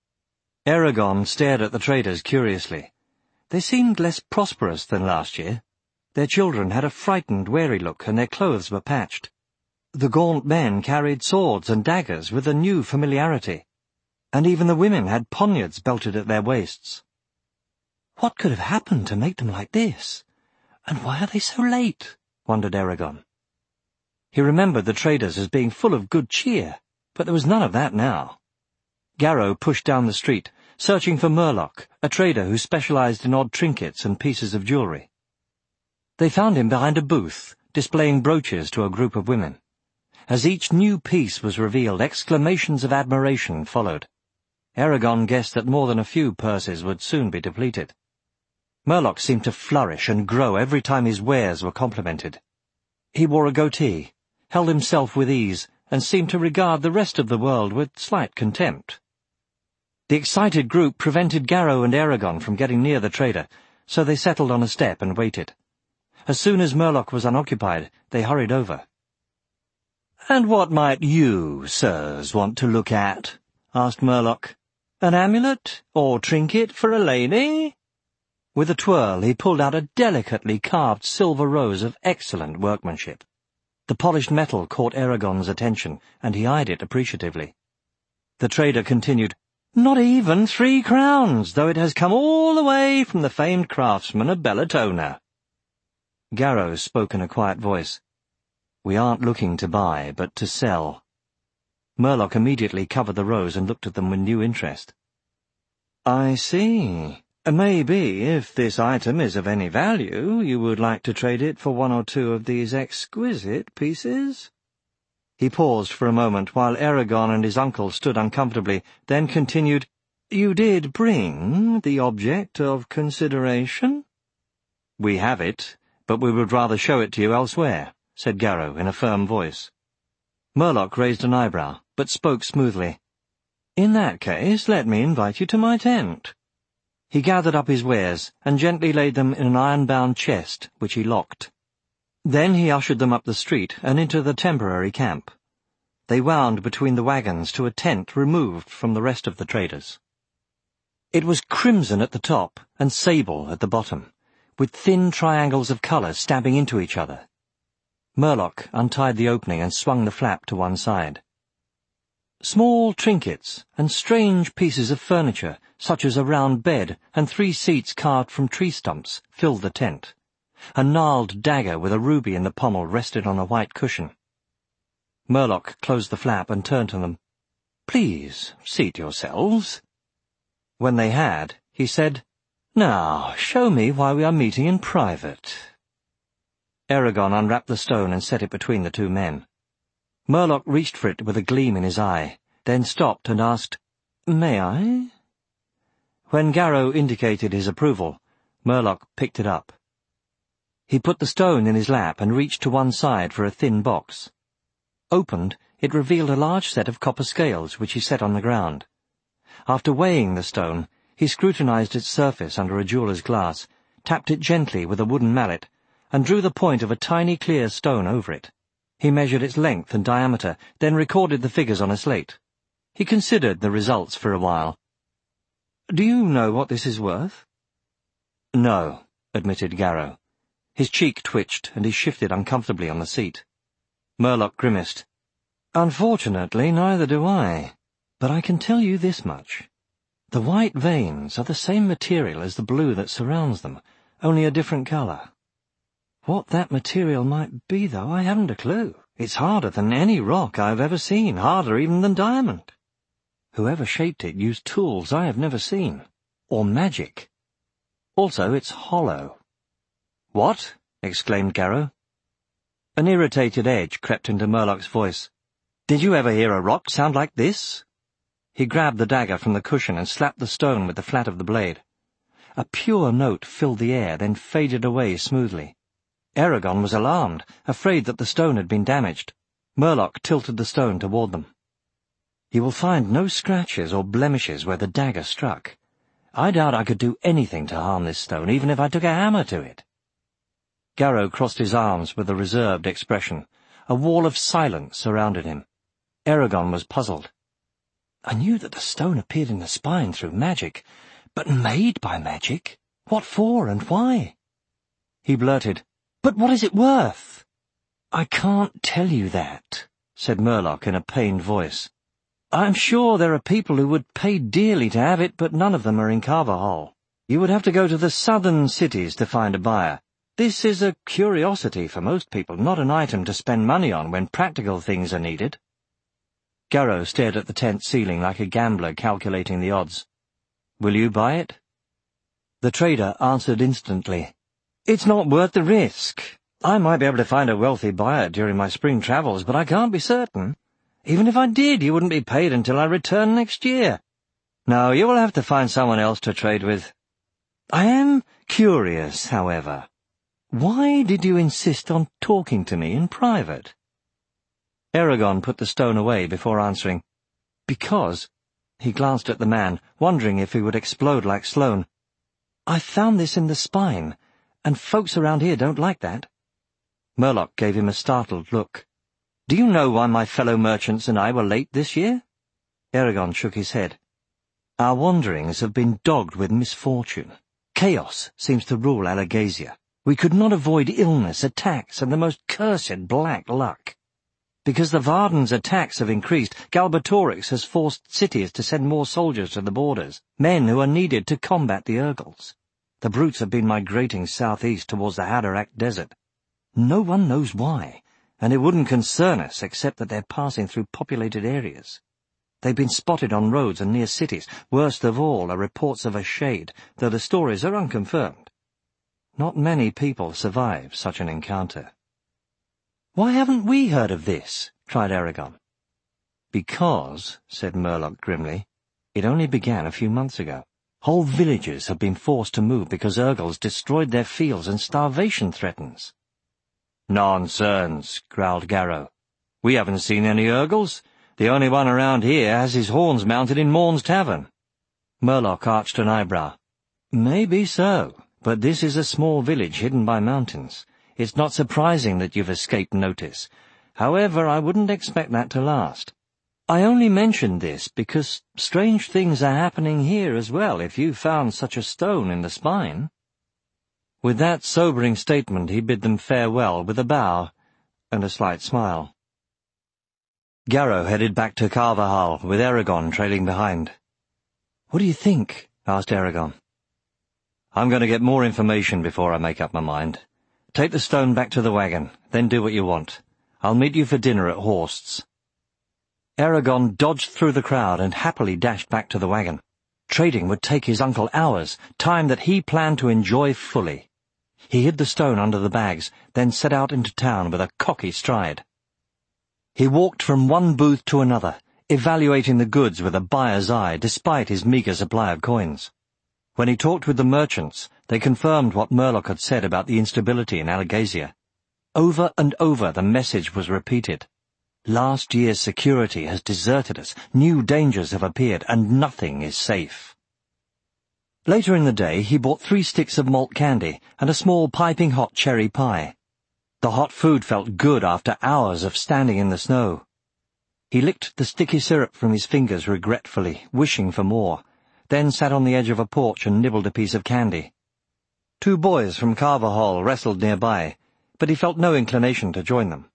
Eragon stared at the traders curiously. They seemed less prosperous than last year. Their children had a frightened, wary look, and their clothes were patched. The gaunt men carried swords and daggers with a new familiarity, and even the women had poniards belted at their waists. What could have happened to make them like this? And why are they so late? Wondered Eragon. He remembered the traders as being full of good cheer, but there was none of that now. Garrow pushed down the street, searching for Murlock, a trader who specialized in odd trinkets and pieces of jewelry. They found him behind a booth, displaying brooches to a group of women. As each new piece was revealed, exclamations of admiration followed. Eragon guessed that more than a few purses would soon be depleted. Murlock seemed to flourish and grow every time his wares were complimented. He wore a goatee, held himself with ease, and seemed to regard the rest of the world with slight contempt. The excited group prevented Garrow and Eragon from getting near the trader, so they settled on a step and waited. As soon as Murlock was unoccupied, they hurried over. "And what might you, sirs, want to look at?" asked Murlock. "An amulet or trinket for a lady?" With a twirl, he pulled out a delicately carved silver rose of excellent workmanship. The polished metal caught Eragon's attention, and he eyed it appreciatively. The trader continued, "Not even 3 crowns, though it has come all the way from the famed craftsman of Bellatona." Garrow spoke in a quiet voice. "We aren't looking to buy, but to sell." Murlock immediately covered the rose and looked at them with new interest. "I see. Maybe, if this item is of any value, you would like to trade it for 1 or 2 of these exquisite pieces?" He paused for a moment while Eragon and his uncle stood uncomfortably, then continued, "You did bring the object of consideration?" "We have it, but we would rather show it to you elsewhere," said Garrow in a firm voice. Murlock raised an eyebrow, but spoke smoothly. "In that case, let me invite you to my tent." He gathered up his wares and gently laid them in an iron-bound chest, which he locked. Then he ushered them up the street and into the temporary camp. They wound between the wagons to a tent removed from the rest of the traders. It was crimson at the top and sable at the bottom, with thin triangles of colour stabbing into each other. Murlock untied the opening and swung the flap to one side. Small trinkets and strange pieces of furniture, such as a round bed and 3 seats carved from tree stumps, filled the tent. A gnarled dagger with a ruby in the pommel rested on a white cushion. Murlock closed the flap and turned to them. "Please, seat yourselves." When they had, he said, "Now, show me why we are meeting in private." Eragon unwrapped the stone and set it between the 2 men. Murlock reached for it with a gleam in his eye, then stopped and asked, May I?" When Garrow indicated his approval, Murlock picked it up. He put the stone in his lap and reached to one side for a thin box. Opened, it revealed a large set of copper scales which he set on the ground. After weighing the stone, he scrutinized its surface under a jeweller's glass, tapped it gently with a wooden mallet, and drew the point of a tiny clear stone over it. He measured its length and diameter, then recorded the figures on a slate. He considered the results for a while. "Do you know what this is worth?" "No," admitted Garrow. His cheek twitched, and he shifted uncomfortably on the seat. Murlock grimaced. "Unfortunately, neither do I. But I can tell you this much. The white veins are the same material as the blue that surrounds them, only a different colour. What that material might be, though, I haven't a clue. It's harder than any rock I've ever seen, harder even than diamond. Whoever shaped it used tools I have never seen, or magic. Also, it's hollow." "What?" exclaimed Garrow. An irritated edge crept into Murlock's voice. "Did you ever hear a rock sound like this?" He grabbed the dagger from the cushion and slapped the stone with the flat of the blade. A pure note filled the air, then faded away smoothly. Eragon was alarmed, afraid that the stone had been damaged. Murlock tilted the stone toward them. "You will find no scratches or blemishes where the dagger struck. I doubt I could do anything to harm this stone, even if I took a hammer to it." Garrow crossed his arms with a reserved expression. A wall of silence surrounded him. Eragon was puzzled. "I knew that the stone appeared in the spine through magic, but made by magic? What for and why?" He blurted, "But what is it worth?" "I can't tell you that," said Murlock in a pained voice. "I'm sure there are people who would pay dearly to have it, but none of them are in Carvahall. You would have to go to the southern cities to find a buyer. This is a curiosity for most people, not an item to spend money on when practical things are needed." Garrow stared at the tent ceiling like a gambler calculating the odds. "Will you buy it?" The trader answered instantly. "It's not worth the risk. I might be able to find a wealthy buyer during my spring travels, but I can't be certain. Even if I did, you wouldn't be paid until I return next year. No, you will have to find someone else to trade with. I am curious, however. Why did you insist on talking to me in private?" Eragon put the stone away before answering. "Because," he glanced at the man, wondering if he would explode like Sloane, "I found this in the spine, and folks around here don't like that." Murlock gave him a startled look. "Do you know why my fellow merchants and I were late this year?" Eragon shook his head. "Our wanderings have been dogged with misfortune. Chaos seems to rule Alagasia. We could not avoid illness, attacks, and the most cursed black luck. Because the Varden's attacks have increased, Galbatorix has forced cities to send more soldiers to the borders, men who are needed to combat the Urgals. The brutes have been migrating southeast towards the Haderach Desert. No one knows why, and it wouldn't concern us except that they're passing through populated areas. They've been spotted on roads and near cities. Worst of all are reports of a shade, though the stories are unconfirmed. Not many people survive such an encounter." "Why haven't we heard of this?" cried Eragon. "Because," said Murlock grimly, "it only began a few months ago. Whole villages have been forced to move because Urgals destroyed their fields and starvation threatens." "Nonsense," growled Garrow. "We haven't seen any Urgals. The only one around here has his horns mounted in Morn's Tavern." Murlock arched an eyebrow. "Maybe so, but this is a small village hidden by mountains. It's not surprising that you've escaped notice. However, I wouldn't expect that to last. I only mentioned this because strange things are happening here as well if you found such a stone in the spine." With that sobering statement he bid them farewell with a bow and a slight smile. Garrow headed back to Carvahall with Eragon trailing behind. "What do you think?" asked Eragon. "I'm going to get more information before I make up my mind. Take the stone back to the wagon, then do what you want. I'll meet you for dinner at Horst's." Eragon dodged through the crowd and happily dashed back to the wagon. Trading would take his uncle hours, time that he planned to enjoy fully. He hid the stone under the bags, then set out into town with a cocky stride. He walked from one booth to another, evaluating the goods with a buyer's eye despite his meagre supply of coins. When he talked with the merchants, they confirmed what Murloc had said about the instability in Alagasia. Over and over the message was repeated. Last year's security has deserted us, new dangers have appeared, and nothing is safe. Later in the day he bought 3 sticks of malt candy and a small piping hot cherry pie. The hot food felt good after hours of standing in the snow. He licked the sticky syrup from his fingers regretfully, wishing for more, then sat on the edge of a porch and nibbled a piece of candy. 2 boys from Carver Hall wrestled nearby, but he felt no inclination to join them.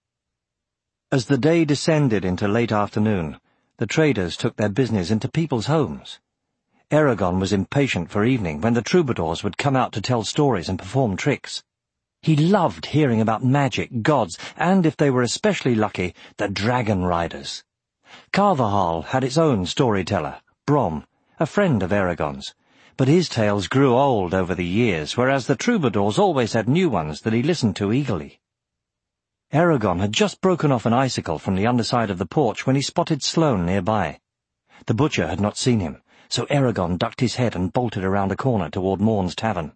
As the day descended into late afternoon, the traders took their business into people's homes. Eragon was impatient for evening, when the troubadours would come out to tell stories and perform tricks. He loved hearing about magic, gods, and, if they were especially lucky, the dragon riders. Carver Hall had its own storyteller, Brom, a friend of Eragon's, but his tales grew old over the years, whereas the troubadours always had new ones that he listened to eagerly. Eragon had just broken off an icicle from the underside of the porch when he spotted Sloane nearby. The butcher had not seen him, so Eragon ducked his head and bolted around a corner toward Morn's tavern.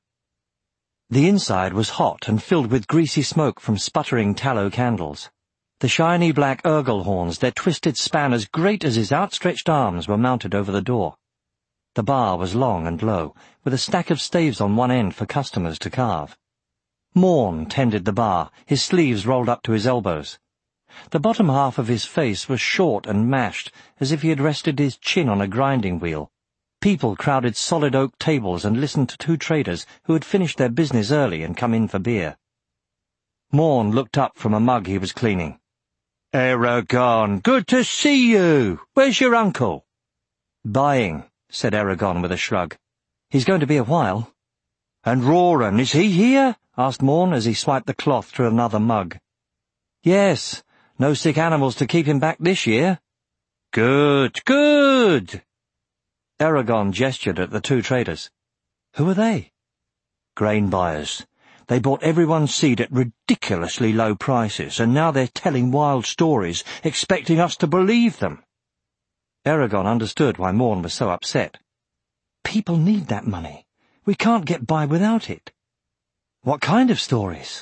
The inside was hot and filled with greasy smoke from sputtering tallow candles. The shiny black Urgle horns, their twisted span as great as his outstretched arms, were mounted over the door. The bar was long and low, with a stack of staves on one end for customers to carve. Morn tended the bar, his sleeves rolled up to his elbows. The bottom half of his face was short and mashed, as if he had rested his chin on a grinding wheel. People crowded solid oak tables and listened to 2 traders who had finished their business early and come in for beer. Morn looked up from a mug he was cleaning. "Eragon, good to see you! Where's your uncle?" "Buying," said Eragon with a shrug. "He's going to be a while." "And Roran, is he here?" asked Morn as he swiped the cloth through another mug. "Yes, no sick animals to keep him back this year." "Good, good." Eragon gestured at the 2 traders. "Who are they?" "Grain buyers. They bought everyone's seed at ridiculously low prices, and now they're telling wild stories, expecting us to believe them." Eragon understood why Morn was so upset. "People need that money. We can't get by without it." "What kind of stories?"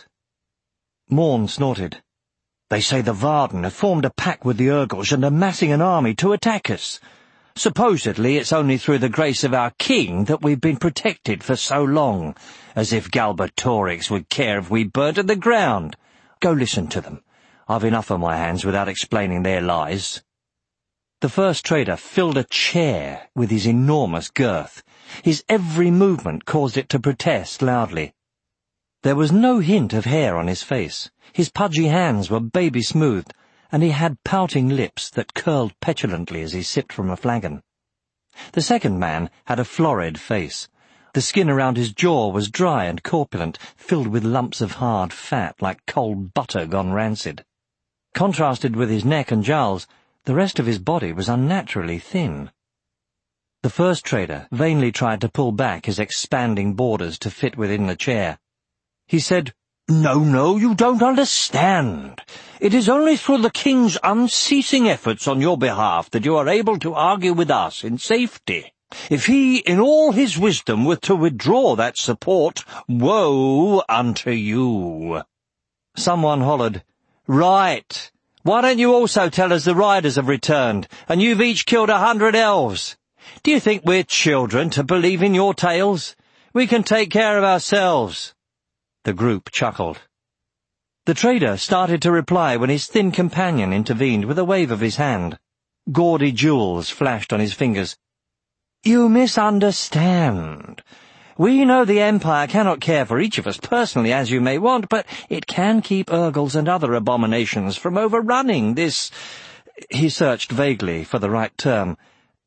Morn snorted. "They say the Varden have formed a pact with the Urgles and are massing an army to attack us. Supposedly it's only through the grace of our king that we've been protected for so long, as if Galbatorix would care if we burnt to the ground. Go listen to them. I've enough on my hands without explaining their lies." The first trader filled a chair with his enormous girth. His every movement caused it to protest loudly. There was no hint of hair on his face. His pudgy hands were baby-smoothed, and he had pouting lips that curled petulantly as he sipped from a flagon. The second man had a florid face. The skin around his jaw was dry and corpulent, filled with lumps of hard fat like cold butter gone rancid. Contrasted with his neck and jowls, the rest of his body was unnaturally thin. The first trader vainly tried to pull back his expanding borders to fit within the chair. He said, No, you don't understand. It is only through the king's unceasing efforts on your behalf that you are able to argue with us in safety. If he, in all his wisdom, were to withdraw that support, woe unto you." Someone hollered, "Right! Why don't you also tell us the riders have returned, and you've each killed 100 elves? Do you think we're children to believe in your tales? We can take care of ourselves." The group chuckled. The trader started to reply when his thin companion intervened with a wave of his hand. Gaudy jewels flashed on his fingers. "You misunderstand. We know the Empire cannot care for each of us personally as you may want, but it can keep Urgles and other abominations from overrunning this—" he searched vaguely for the right term—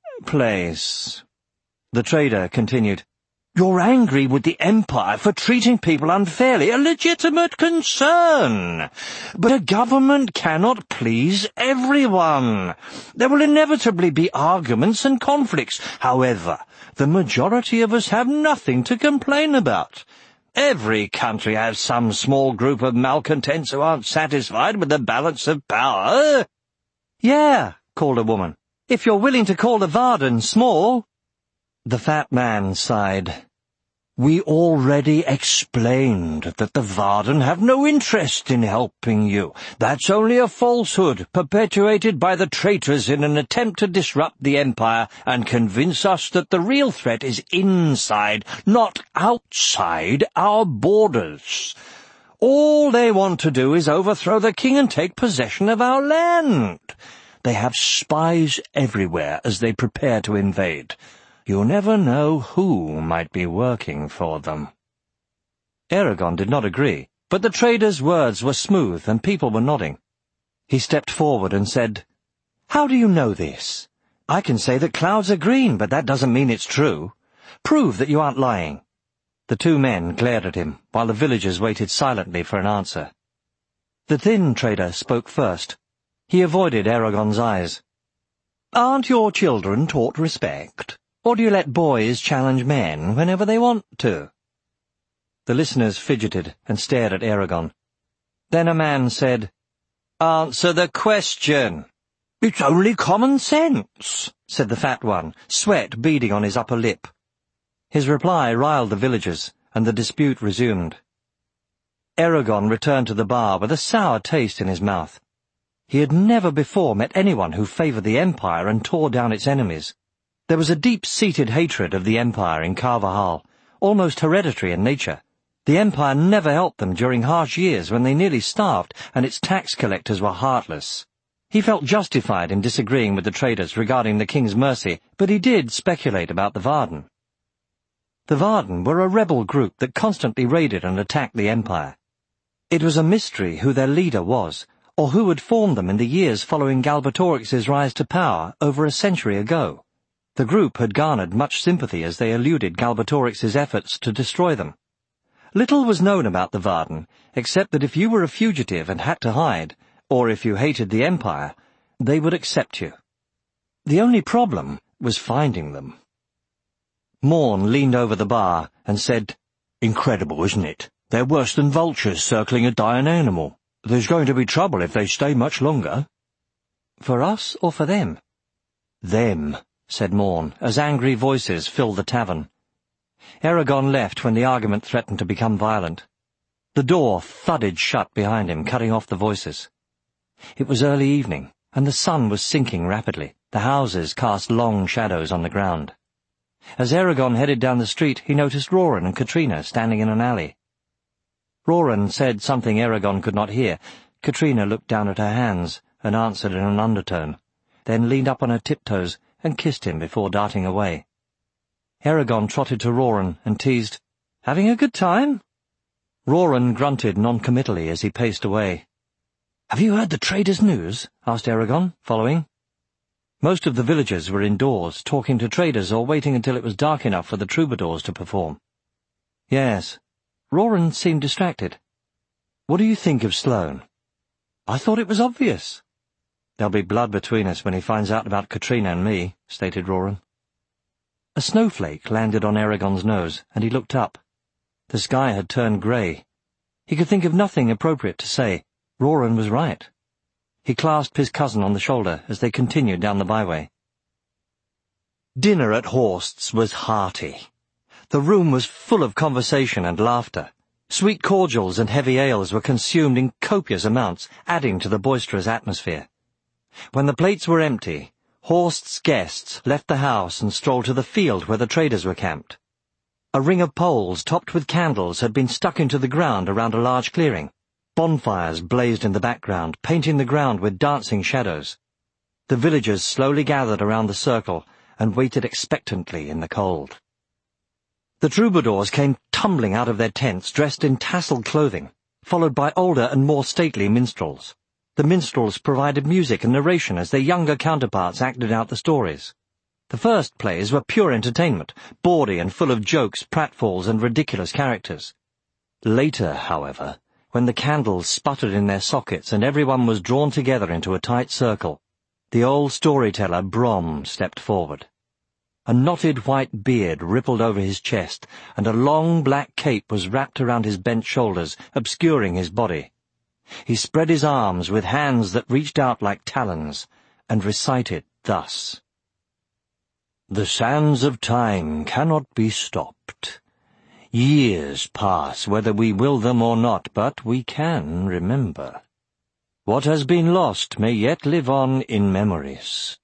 "place." The trader continued, "You're angry with the Empire for treating people unfairly, a legitimate concern. But a government cannot please everyone. There will inevitably be arguments and conflicts. However, the majority of us have nothing to complain about. Every country has some small group of malcontents who aren't satisfied with the balance of power." "Yeah," called a woman. if you're willing to call the Varden small." The fat man sighed. "We already explained that the Varden have no interest in helping you. That's only a falsehood perpetuated by the traitors in an attempt to disrupt the Empire and convince us that the real threat is inside, not outside our borders. All they want to do is overthrow the king and take possession of our land. They have spies everywhere as they prepare to invade. You never know who might be working for them." Eragon did not agree, but the trader's words were smooth and people were nodding. He stepped forward and said, "How do you know this? I can say that clouds are green, but that doesn't mean it's true. Prove that you aren't lying." The two men glared at him, while the villagers waited silently for an answer. The thin trader spoke first. He avoided Eragon's eyes. "Aren't your children taught respect? Or do you let boys challenge men whenever they want to?" The listeners fidgeted and stared at Eragon. Then a man said, "Answer the question." "It's only common sense," said the fat one, sweat beading on his upper lip. His reply riled the villagers, and the dispute resumed. Eragon returned to the bar with a sour taste in his mouth. He had never before met anyone who favoured the Empire and tore down its enemies. There was a deep-seated hatred of the Empire in Carvahal, almost hereditary in nature. The Empire never helped them during harsh years when they nearly starved and its tax collectors were heartless. He felt justified in disagreeing with the traders regarding the king's mercy, but he did speculate about the Varden. The Varden were a rebel group that constantly raided and attacked the Empire. It was a mystery who their leader was, or who had formed them in the years following Galbatorix's rise to power over a century ago. The group had garnered much sympathy as they eluded Galbatorix's efforts to destroy them. Little was known about the Varden, except that if you were a fugitive and had to hide, or if you hated the Empire, they would accept you. The only problem was finding them. Morn leaned over the bar and said, "Incredible, isn't it? They're worse than vultures circling a dying animal. There's going to be trouble if they stay much longer." "For us or for them?" "Them," said Morn, as angry voices filled the tavern. Eragon left when the argument threatened to become violent. The door thudded shut behind him, cutting off the voices. It was early evening, and the sun was sinking rapidly. The houses cast long shadows on the ground. As Eragon headed down the street, he noticed Roran and Katrina standing in an alley. Roran said something Eragon could not hear. Katrina looked down at her hands and answered in an undertone, then leaned up on her tiptoes and kissed him before darting away. Eragon trotted to Roran and teased, "Having a good time?" Roran grunted non-committally as he paced away. "Have you heard the trader's news?" asked Eragon, following. Most of the villagers were indoors, talking to traders or waiting until it was dark enough for the troubadours to perform. "Yes." Roran seemed distracted. "What do you think of Sloane?" "I thought it was obvious." "There'll be blood between us when he finds out about Katrina and me," stated Roran. A snowflake landed on Eragon's nose, and he looked up. The sky had turned grey. He could think of nothing appropriate to say. Roran was right. He clasped his cousin on the shoulder as they continued down the byway. Dinner at Horst's was hearty. The room was full of conversation and laughter. Sweet cordials and heavy ales were consumed in copious amounts, adding to the boisterous atmosphere. When the plates were empty, Horst's guests left the house and strolled to the field where the traders were camped. A ring of poles topped with candles had been stuck into the ground around a large clearing. Bonfires blazed in the background, painting the ground with dancing shadows. The villagers slowly gathered around the circle and waited expectantly in the cold. The troubadours came tumbling out of their tents dressed in tasseled clothing, followed by older and more stately minstrels. The minstrels provided music and narration as their younger counterparts acted out the stories. The first plays were pure entertainment, bawdy and full of jokes, pratfalls, and ridiculous characters. Later, however, when the candles sputtered in their sockets and everyone was drawn together into a tight circle, the old storyteller Brom stepped forward. A knotted white beard rippled over his chest, and a long black cape was wrapped around his bent shoulders, obscuring his body. He spread his arms with hands that reached out like talons, and recited the thus: "The sands of time cannot be stopped. Years pass whether we will them or not, but we can remember. What has been lost may yet live on in memories.